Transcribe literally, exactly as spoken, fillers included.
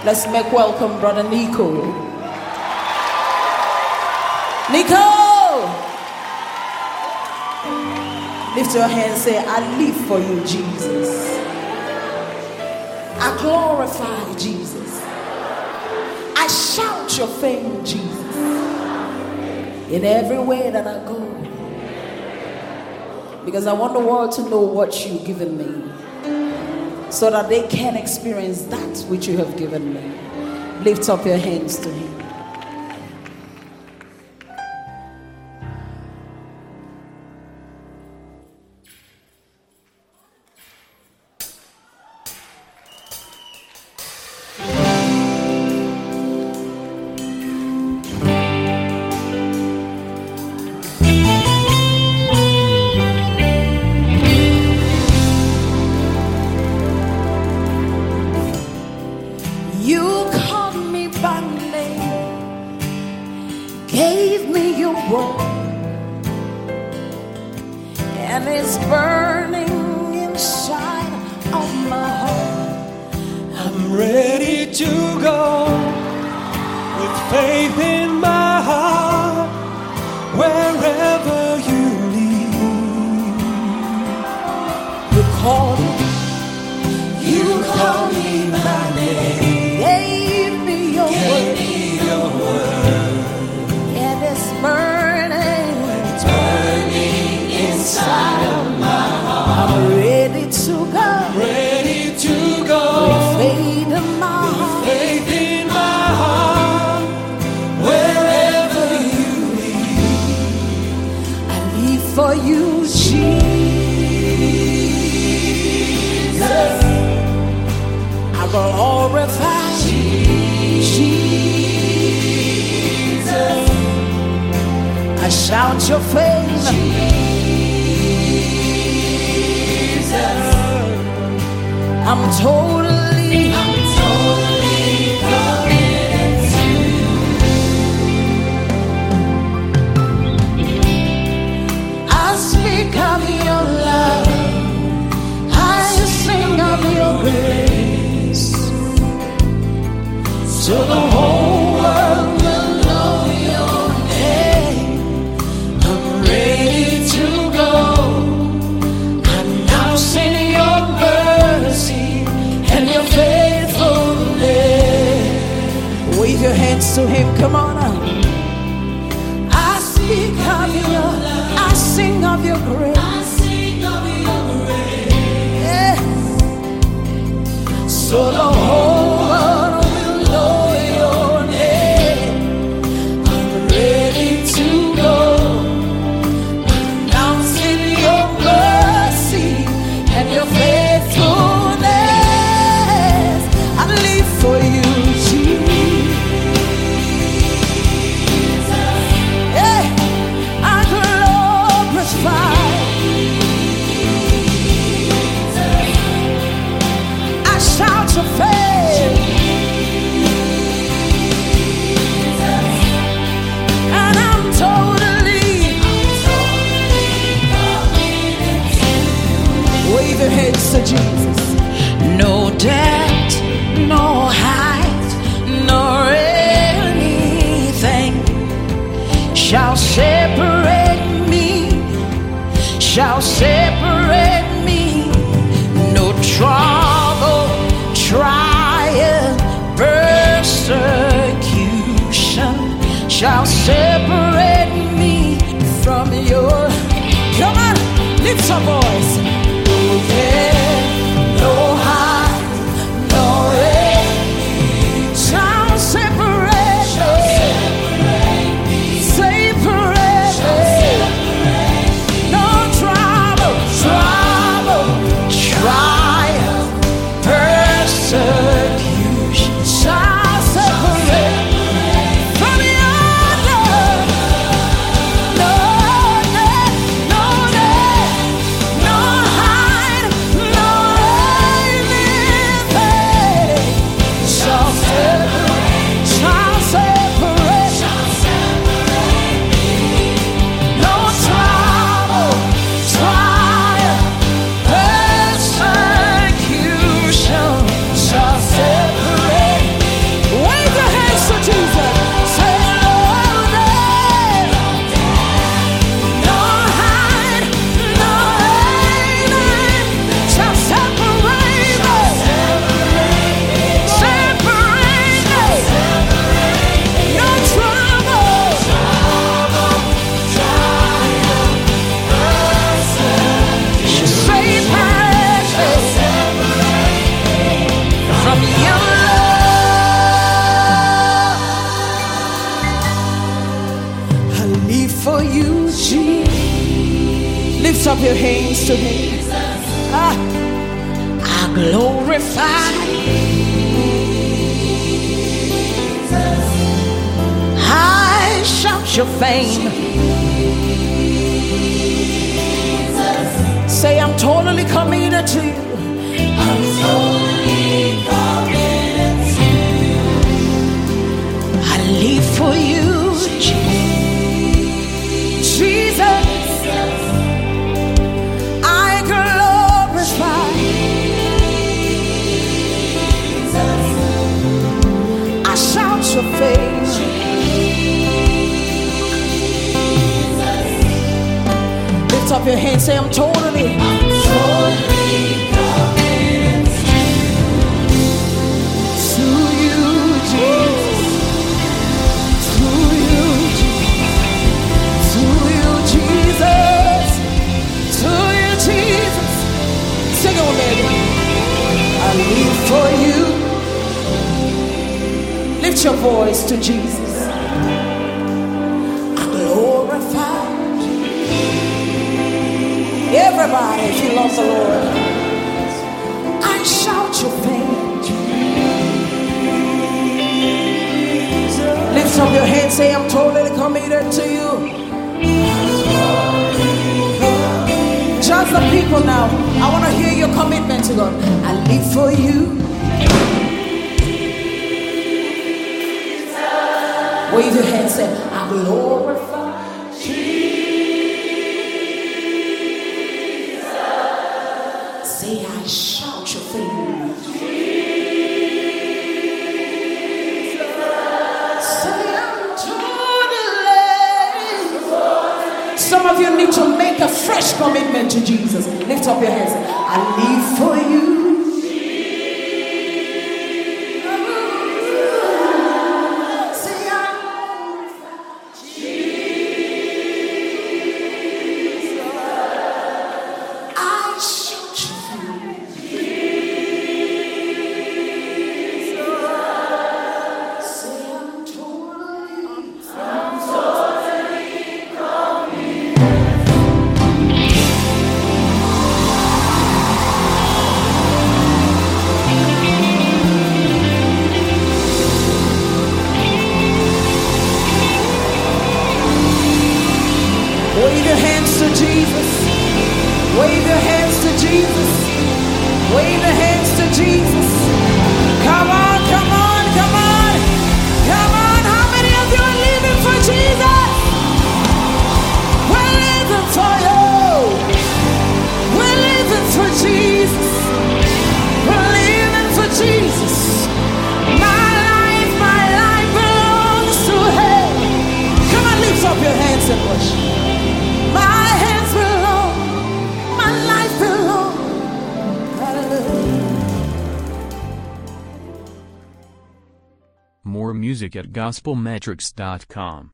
Let's make welcome Brother Nico. Nico! Lift your hand and say, I live for you, Jesus. I glorify Jesus. I shout your fame, Jesus. In every way that I go. Because I want the world to know what you've given me, so that they can experience that which you have given me. Lift up your hands to him. Gave me your word, and it's burning inside of my heart. I'm ready to go with faith in my heart, wherever you lead. You call me, you call me by name, gave me your gave word. me your word. It's burning, it's burning inside of my heart. I'm ready to go, ready to go with faith in my heart, faith in my heart, wherever you lead. I live for you, Jesus. I glorify Jesus. I shout your fame, Jesus. I'm totally, I'm totally committed to you. I speak of your love, I sing of your grace, so the whole world will know your name. I'm ready to go, announcing your mercy and your faithfulness. Wave your hands to him, come on up. I speak of your, I sing of your grace. I sing of your grace. Yeah. So the whole world will know your name. I'm ready to go, announcing your mercy and your faithfulness. I live for you, Jesus. Yeah. I glorify. I shout your fame, and I'm totally, wave your hands to Jesus. No death, no height, nor anything shall separate me, shall separate me. No trouble, trial, persecution shall separate me from your. Come on, lift your voice. No death, no height, no anything shall separate me, separate me. No trouble, trouble, trial, persecution shall separate from your love. No death, no death, Lift up your hands to him. Ah, I glorify. I shout your fame. Say, I'm totally committed to you. I'm totally committed to you. I live for you, Jesus. I glorify. I shout your fame. Lift up your hands, say, I'm totally, I'm totally committed to you, Jesus. To you, Jesus. To you, Jesus. To you, Jesus. Sing it with me again. I live for you. Lift your voice to Jesus. I glorify. Everybody, if you love the Lord, I shout your fame. Lift up your hands, say, I'm totally committed to you. Just the people now, I want to hear your commitment to God. I live for you. Wave your hands, say, I glorify. Say, I shout your fame. Say, I'm totally. Some of you need to make a fresh commitment to Jesus. Lift up your hands. I live for you. Say, I wave your hands to Jesus. Wave your hands to Jesus. Wave your hands to Jesus. Come on, come on, come on. Come on. How many of you are living for Jesus? We're living for you. We're living for Jesus. We're living for Jesus. My life, my life belongs to Him. Come on, lift up your hands and worship. My hands belong, my life belong. More music at gospel metrics dot com.